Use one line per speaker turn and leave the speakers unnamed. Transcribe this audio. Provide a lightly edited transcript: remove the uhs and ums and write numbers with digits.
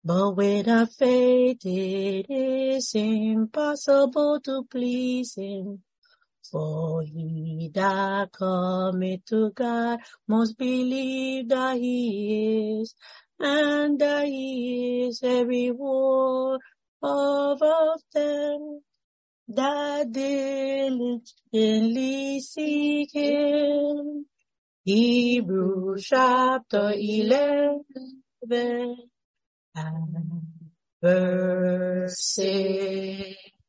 But without faith it is impossible to please him. For he that cometh to God must believe that he is, and that he is a reward of them that diligently seek him. Hebrews chapter 11 and verse 6.